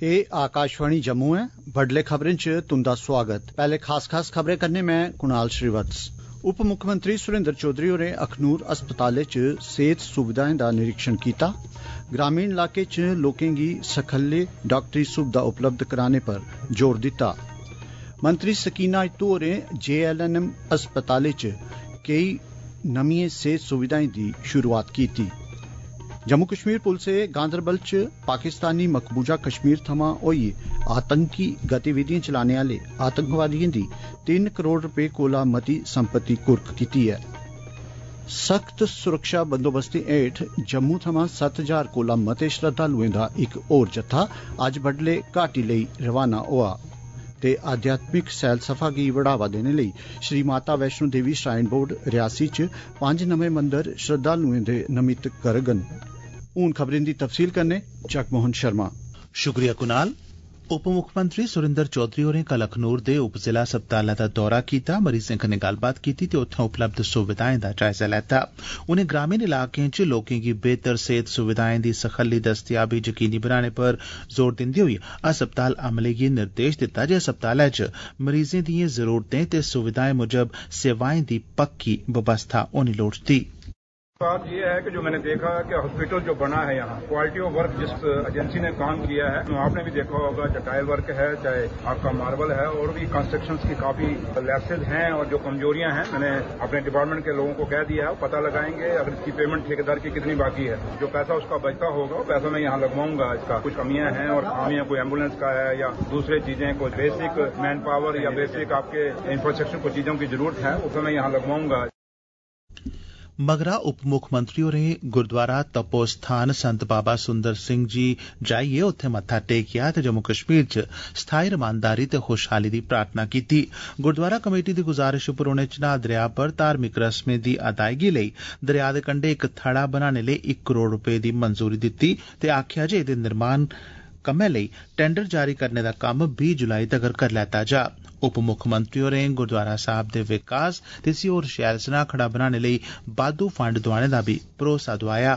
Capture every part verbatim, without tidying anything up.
एह् आकाशवाणी जम्मू है। बडले खबरें च तुंदा स्वागत। पहले खास खास खबरें करने मैं कुणाल श्रीवत्स। उप मुक्खमंत्री सुरेंद्र चौधरी होरें अखनूर अस्पताल च सेहत सुविधाएं दा निरीक्षण कीता। ग्रामीण इलाके च लोकें गी सखल्ले डाक्टरी सुविधा उपलब्ध कराने पर जोर दिता। मंत्री सकीना इत्तू होरें जे एल एन एम अस्पताल च केई नमियें सेहत सुविधाएं दी शुरुआत कीती। जम्मू कश्मीर पुलसै गांदरबल च पाकिस्तानी मकबूजा कश्मीर थमां होई आतंकी गतिविधियां चलाने आले आतंकवादियें दी तीन करोड़ रपे कोला मती संपत्ति कुर्क कीती ऐ। सख्त सुरक्षा बंदोबस्तें हेठ जम्मू थमां सत्त हजार कोला मते श्रद्धालुएं दा इक होर जत्था अज्ज बडले घाटी लेई रवाना होआ ते आध्यात्मिक सैलसफा गी बढ़ावा देने लेई श्री माता वैष्णो देवी श्राइन बोर्ड रियासी च पंज नमें मंदिर श्रद्धालुएं दे नमित करगन। हून खबरें दी तफसील कन्नै जगमोहन शर्मा। शुक्रिया कुणाल। उप मुक्खमंत्री सुरेंद्र चौधरी होरें कल अखनूर दे उप जिला अस्पताल दा दौरा कीता, मरीजें कन्नै गल्लबात कीती ते उत्थें उपलब्ध सुविधाएं दा जायजा लैता। उनें ग्रामीण इलाकें च लोकें गी बेहतर सेहत सुविधाएं दी सखल्ली दस्तयाबी यकीनी बनाने पर जोर दिंदे होई अस्पताल अमले गी निर्देश दिता जे अस्पतालै च मरीजें दिएं जरूरतें ते सुविधाएं मुजब सेवाएं दी पक्की व्यवस्था होनी लोड़चदी। बात यह है कि जो मैंने देखा है कि हॉस्पिटल जो बना है यहाँ क्वालिटी ऑफ वर्क जिस एजेंसी ने काम किया है तो आपने भी देखा होगा, चाहे टाइल वर्क है चाहे आपका मार्बल है और भी कंस्ट्रक्शन की काफी लैसेज हैं और जो कमजोरियां हैं मैंने अपने डिपार्टमेंट के लोगों को कह दिया है, पता लगाएंगे अगर इसकी पेमेंट ठेकेदार की कितनी बाकी है, जो पैसा उसका बचता होगा वो पैसा मैं यहाँ लगवाऊंगा। इसका कुछ कमियां हैं और खामियां कोई एम्बुलेंस का है या दूसरे चीजें कोई बेसिक मैन पावर या बेसिक आपके इंफ्रास्ट्रक्चर को चीजों की जरूरत है उसमें मैं यहाँ लगवाऊंगा। मगरा उप मुक्खमंत्री होरें गुरुद्वारा तपोस्थान संत बाबा सुंदर सिंह जी जाइयै उत्थे मत्था टेकेआ ते जम्मू कश्मीर च स्थाई रमानदारी ते खुशहाली दी प्रार्थना कीती। गुरुद्वारा कमेटी दी गुजारिश उप्पर उनें चनाह दरेया पर धार्मिक रस्में दी अदायगी लेई दरेया दे कंढे इक थड़ा बनाने लेई इक करोड़ रपे दी मंजूरी दित्ती ते आखेआ जे एह्दे निर्माण कम्मै लेई टेंडर जारी करने दा कम्म बीह् जुलाई तगर करी लैता जा। उप मुक्खमंत्री होरें गुरुद्वारा साहब दे विकास ते इसी होर शैल सनाखड़ा बनाने लेई बाद्दू फंड दोआने दा बी भरोसा दोआया।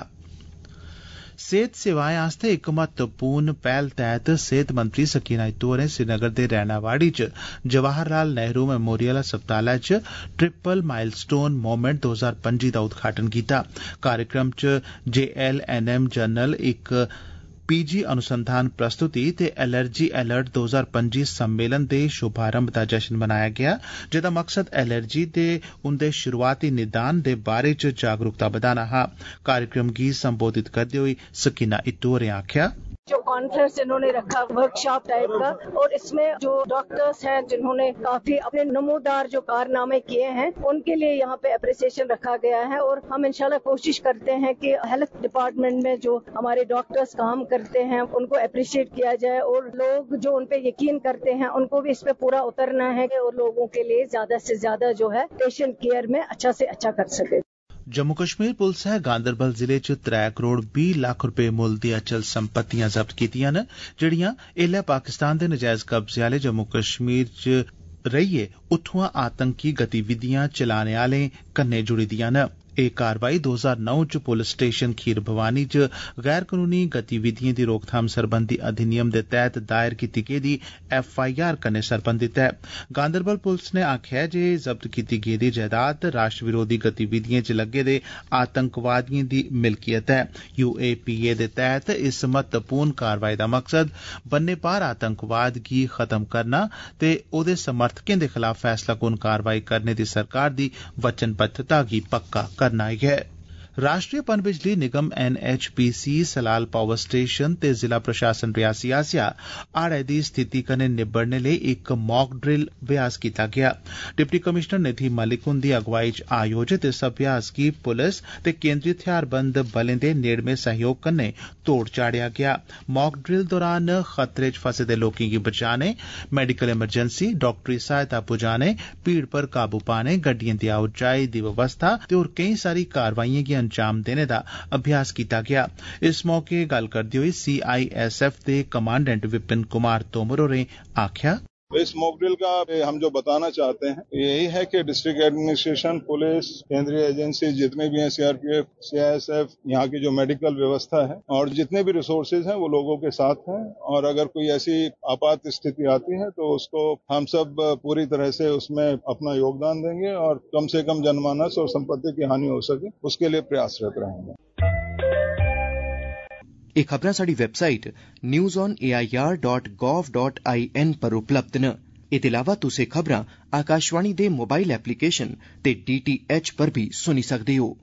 सेहत सेवाएं आस्तै इक महत्वपूर्ण पैहल तैहत सेहत मंत्री सकीना इत्तू होरें श्रीनगर दे रैणावाड़ी च जवाहर लाल नेहरू मेमोरियल अस्पतालै च ट्रिपल माइलस्टोन मोमेंट दो हजार पंजी दा उद्घाटन कीता। कार्यक्रम च J L N M journal इक पीजी अनुसंधान प्रस्तुति ते एलर्जी अलर्ट दो हजार पंजी सम्मेलन दे शुभारंभ दा जश्न मनाया गया, जेदा मकसद एलर्जी दे उंदे शुरुआती निदान दे बारे च जागरूकता बधाना हा। कार्यक्रम गी संबोधित करदे होई सकीना इत्तू होरें आखेआ, जो कॉन्फ्रेंस इन्होंने रखा वर्कशॉप टाइप का और इसमें जो डॉक्टर्स हैं जिन्होंने काफी अपने नमोदार जो कारनामे किए हैं उनके लिए यहाँ पे अप्रिसिएशन रखा गया है और हम इंशाल्लाह कोशिश करते हैं कि हेल्थ डिपार्टमेंट में जो हमारे डॉक्टर्स काम करते हैं उनको अप्रिशिएट किया जाए और लोग जो उन पे यकीन करते हैं उनको भी इस पे पूरा उतरना है और लोगों के लिए ज्यादा से ज्यादा जो है पेशेंट केयर में अच्छा से अच्छा कर सके। जम्मू कश्मीर पुलस नै गांदरबल जिले च त्रै करोड़ बीह् लक्ख रपे मुल्ल दी अचल संपत्तियां जब्त कीतियां न, जेड़ियां एल्लै पाकिस्तान दे नजैज कब्जे आले जम्मू कश्मीर च रेहियै उत्थुआं आतंकी गतिविधियां चलाने आलें कन्नै जुड़ी दियां न। एह कारवाई दो हजार नौ च पुलिस स्टेशन खीर भवानी च गैर कनूनी गतिविधिएं दी रोकथाम सरबंधी अधिनियम दे तैहत दायर कीती गेदी एफ आई आर कन्नै सरबंधित है। गांदरबल पुलिस नै आखेआ जे जब्त कीती गेदी जायदाद राष्ट्र विरोधी गतिविधिएं च लग्गे दे आतंकवादिएं दी मिल्कियत है। यू ए पी ए दे तैहत इस महत्वपूर्ण कारवाई दा मकसद बन्ने पार आतंकवाद गी खत्म करना ते ओहदे समर्थकें दे खलाफ फैसलाकुन कारवाई करने दी सरकार दी वचनबद्धता गी पक्का करना है। राष्ट्रीय पन बिजली निगम N H P C Salal power station ते जिला प्रशासन रियासी आसेआ हाड़े दी स्थिति कन्नै निब्बड़ने लेई इक मॉक ड्रिल अभ्यास कीता गेआ। डिप्टी कमिश्नर निधि मलिक हुंदी अगुवाई च आयोजित इस अभ्यास गी पुलिस ते केंद्री थेहारबंद बलें दे नेड़मे सहयोग कन्नै तोड़ चाढ़ेआ गेआ। मॉक ड्रिल दौरान खतरे च फसे दे लोकें गी बचाने, मेडिकल इमरजेंसी, डाक्टरी सहायता पुजाने, भीड़ पर काबू पाने, गड्डिएं दी आओजाई दी व्यवस्था ते होर केई सारी कारवाइएं गी अंजाम देने दा अभ्यास कीता गया। इस मौके गल्ल करदे होई सी आई एस एफ दे कमांडेंट विपिन कुमार तोमर होरें आखेआ, इस मॉक ड्रिल का हम जो बताना चाहते हैं यही है कि डिस्ट्रिक्ट एडमिनिस्ट्रेशन, पुलिस, केंद्रीय एजेंसी जितने भी हैं, सीआरपीएफ, सीआईएसएफ, यहाँ की जो मेडिकल व्यवस्था है और जितने भी रिसोर्सेज हैं वो लोगों के साथ हैं और अगर कोई ऐसी आपात स्थिति आती है तो उसको हम सब पूरी तरह से उसमें अपना योगदान देंगे और कम से कम जनमानस और संपत्ति की हानि हो सके उसके लिए प्रयासरत रहेंगे। ਇਹ ਖਬਰਾਂ ਸਾਡੀ website news on A I R dot gov dot I N ਪਰ ਉਪਲਬਧ ਨੇ। ਇਹਦੇ ਇਲਾਵਾ ਤੁਸੀਂ ਖਬਰਾਂ ਆਕਾਸ਼ਵਾਣੀ ਦੇ ਮੋਬਾਈਲ ਐਪਲੀਕੇਸ਼ਨ ਤੇ ਡੀ ਟੀ ਐਚ ਪਰ ਵੀ ਸੁਣੀ ਸਕਦੇ ਹੋ।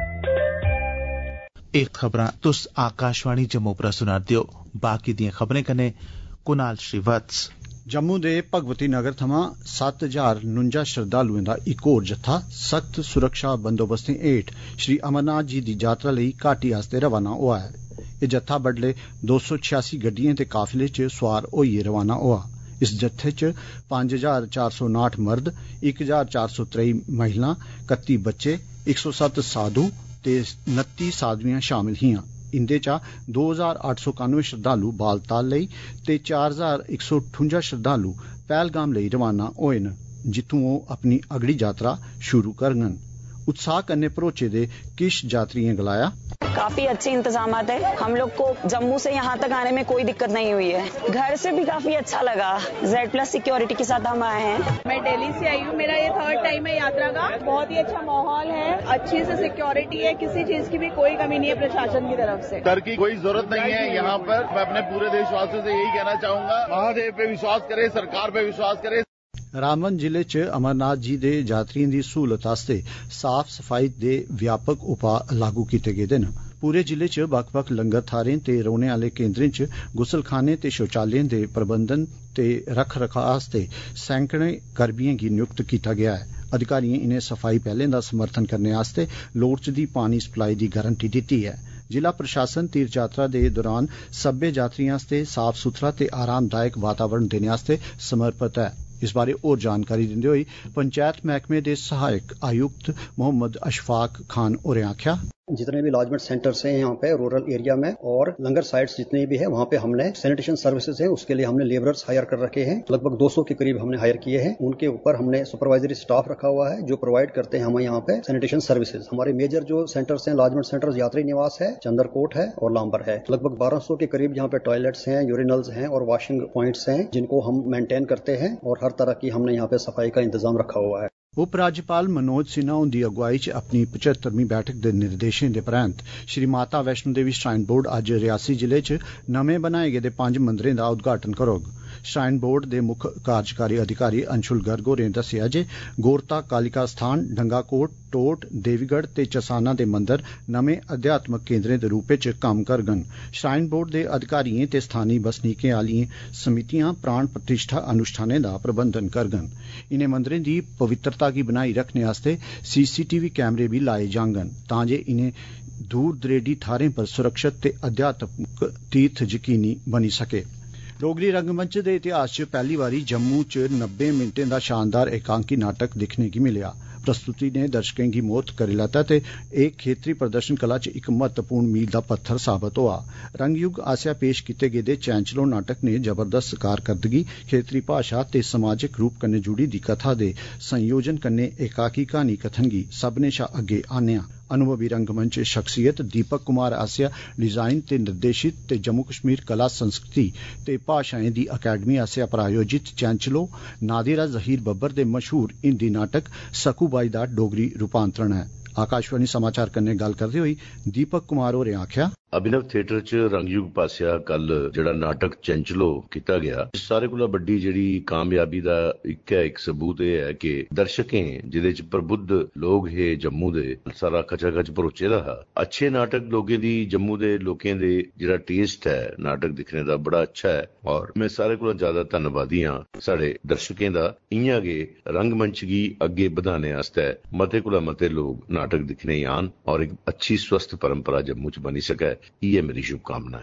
ਇਹ ਖਬਰਾਂ ਤੁਸ ਆਕਾਸ਼ਵਾਣੀ ਜੰਮੂ ਪਰ ਸੁਣਾਦੇ ਹੋ। ਬਾਕੀ ਦੀਆਂ ਖਬਰਾਂ ਕਨੇ ਕੁਨਾਲ ਸ਼੍ਰੀਵਤਸ। जम्मू दे भगवती नगर थमां सत्त हजार नुंजा श्रद्धालुएं दा इक होर जत्था सख्त सुरक्षा बंदोबस्तें हेठ श्री अमरनाथ जी दी यात्रा लेई घाटी आस्ते रवाना होआ है। एह जत्था बडले दो सौ छियासी गड्डिएं ते काफिले च सुआर होइयै रवाना होआ। इस जत्थे च पंज हजार चार सौ नाठ मर्द, इक हजार चार सौ त्रेई महिलां, कत्ती बच्चे, इक सौ सत्त साधु ते उनत्ती साधवियां शामिल हियां। इंदे चा दो हजार अट्ठ सौ कानवे श्रद्धालु बालताल लेई ते चार हजार इक सौ ठुंजा श्रद्धालु पहलगाम लेई रवाना होए न, जित्थूं ओह अपनी अगड़ी यात्रा शुरू करङन। उत्साह कन्नै भरोचे दे किश यात्रियें गलाया, काफी अच्छे इंतजामात है। हम लोग को जम्मू से यहाँ तक आने में कोई दिक्कत नहीं हुई है। घर से भी काफी अच्छा लगा। जेड प्लस सिक्योरिटी के साथ हम आए हैं। मैं दिल्ली से आई हूँ। मेरा ये थर्ड टाइम है यात्रा का। बहुत ही अच्छा माहौल है, अच्छी से सिक्योरिटी है, किसी चीज की भी कोई कमी नहीं है प्रशासन की तरफ से। डर की कोई जरूरत नहीं है। यहाँ पर मैं अपने पूरे देशवासियों से यही कहना चाहूंगा, महादेव पे विश्वास करें, सरकार पे विश्वास करें। रामबन जिले च अमरनाथ जी दे यात्रियों की सहूलत आस्ते साफ सफाई दे व्यापक उपाऽ लागू कीते गेदे न। पूरे जिले च बक्ख बक्ख लंगर थाहरें ते रौहने आले केन्द्रें च गुसलखाने ते शौचालयें दे प्रबंधन ते रख रखाव आस्ते सैकड़े कर्मियें गी नियुक्त कीता गेआ है। अधिकारियें इनें सफाई पैहलें दा समर्थन करने आस्ते लोड़चदी पानी सप्लाई दी गारंटी दित्ती है। जिला प्रशासन तीर्थ यात्रा दे दौरान सब्बै यात्रियें आस्ते साफ सुथरा ते आरामदायक वातावरण देने आस्ते समर्पित है। इस बारे और जानकारी दिंदे होई पंचायत महकमे दे सहायक आयुक्त मोहम्मद अशफाक खान होरें आख्या, जितने भी लॉजमेंट सेंटर्स हैं यहाँ पे रूरल एरिया में और लंगर साइट्स जितने भी है वहाँ पे हमने सैनिटेशन सर्विसेज है उसके लिए हमने लेबरर्स हायर कर रखे हैं। लगभग दो सौ के करीब हमने हायर किए हैं। उनके ऊपर हमने सुपरवाइजरी स्टाफ रखा हुआ है जो प्रोवाइड करते हैं हमें यहाँ पे सैनिटेशन सर्विसेज। हमारे मेजर जो सेंटर्स हैं लॉजमेंट सेंटर्स यात्री निवास है, चंदरकोट है और लांबर है। लगभग बारह सौ के करीब यहाँ पे टॉयलेट्स हैं, यूरिनल्स हैं और वॉशिंग पॉइंट्स हैं जिनको हम मेंटेन करते हैं और हर तरह की हमने यहाँ पे सफाई का इंतजाम रखा हुआ है। उप राज्यपाल मनोज सिन्हा हुंदी अगुवाई च अपनी पचहत्तरवीं बैठक दे निर्देशें दे परैंत श्री माता वैष्णो देवी श्राइन बोर्ड अज्ज रियासी जिले च नमें बनाए गेदे पंज मंदिरें दा उद्घाटन करोग। श्राइन बोर्ड दे मुक्ख कार्यकारी अधिकारी अंशुल गर्ग होरें दस्सेआ जे गोरता कालिका स्थान, डंगाकोट, टोट, देवीगढ़ ते चसाना दे मंदिर नमें अध्यात्मक केन्द्रें दे रूपे च कम्म करङन। श्राइन बोर्ड दे अधिकारियें ते स्थानीय बसनीकें आलियां समितियां प्राण प्रतिष्ठा अनुष्ठानें दा प्रबंधन करङन। इनें मंदिरें दी पवित्रता गी बनाई रखने आस्ते सीसीटीवी कैमरे भी लाए जाङन तां जे इनें दूर दरेडी थाहरें पर सुरक्षित ते अध्यात्मक तीर्थ यकीनी बनी सके। डोगरी रंगमंच दे इतिहास च पैहली बारी जम्मू च नब्बे मिनटें दा शानदार एकांकी नाटक दिक्खने गी मिलेआ। प्रस्तुति ने दर्शकें गी मोहत करी लैता ते एह खेतरी प्रदर्शन कला च इक महत्वपूर्ण मील दा पत्थर साबत होआ। रंगयुग आसेआ पेश कीते गेदे चैंचलो नाटक ने जबरदस्त कारकरदगी, खेतरी भाषा ते समाजिक रूप कन्नै जुड़ी दी कथा दे संयोजन कन्नै एकाकी कहानी कथन गी सभनें शा अग्गे आनेआ। अनुभवी रंगमंच शख्सियत दीपक कुमार आसेआ डिजाइन ते निर्देशित ते जम्मू कश्मीर कला संस्कृति ते भाषाएं दी अकैडमी आसेआ प्रायोजित चैंचलो नादिरा जहीर बब्बर दे मशहूर हिंदी नाटक सकूबाई दा डोगरी रूपांतरण है। आकाशवाणी समाचार कन्नै गल करदे होई दीपक कुमार होरें आख्या, अभिनव थिएटर च रंगयुग पासिया कल जेड़ा नाटक चैंचलो किता गया, सारे कोला बड्डी जेड़ी कामयाबी दा इक है इक सबूत एह है कि दर्शकें जिदे च प्रबुद्ध लोग हे जम्मू दे सारा खचाखच भरोचे दा हा। अच्छे नाटक लोगें दी जम्मू दे लोकें दे जेड़ा टेस्ट है नाटक दिखने दा बड़ा अच्छा है और मैं सारे कोला ज्यादा धन्नवादी हां साढ़े दर्शकें दा। इयां गै रंगमंच गी अग्गे बधाने आस्तै मते कोला मते लोग नाटक दिखने आन और एक अच्छी स्वस्थ परंपरा जम्मू च बनी सकै। ये मेरी शुभकामना है।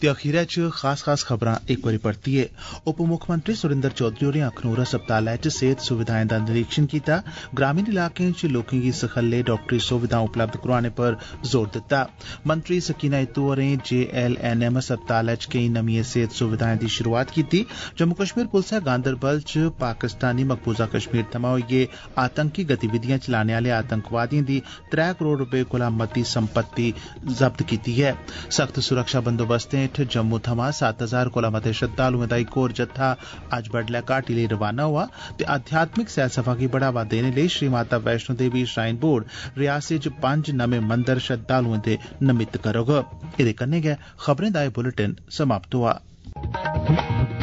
ते अखीरै च खास खास खबरां इक बारी परतियै। उप मुक्खमंत्री सुरिंदर चौधरी होरें अखनूर अस्पतालै च सेहत सुविधाएं दा निरीक्षण कीता। ग्रामीण इलाकें च लोकें गी सखल्ले डाक्टरी सुविधां उपलब्ध करोआने पर जोर दित्ता। मंत्री सकीना इत्तू होरें जे एल एन एम अस्पतालै च केई नमियें सेहत सुविधाएं दी शुरुआत कीती। जम्मू कश्मीर पुलसै गांदरबल च पाकिस्तानी मकबूजा कश्मीर थमां होइयै आतंकी गतिविधियां चलाने आले आतंकवादिएं दी त्रै करोड़ रपे कोला मती संपत्ति जब्त कीती ऐ। सख्त सुरक्षा बंदोबस्तें जम्मू थमां सत्त हजार कोला मते श्रद्धालुएं दा इक होर जत्था अज्ज बड्डलै घाटी लेई रवाना होआ ते आध्यात्मिक सैलसफा गी बढ़ावा देने लेई श्री माता वैष्णो देवी श्राइन बोर्ड रियासत च पंज नमें मंदर श्रद्धालुएं दे नमित्त करोग। एदे कन्नै गै खबरें दा एह बुलेटिन समाप्त होआ।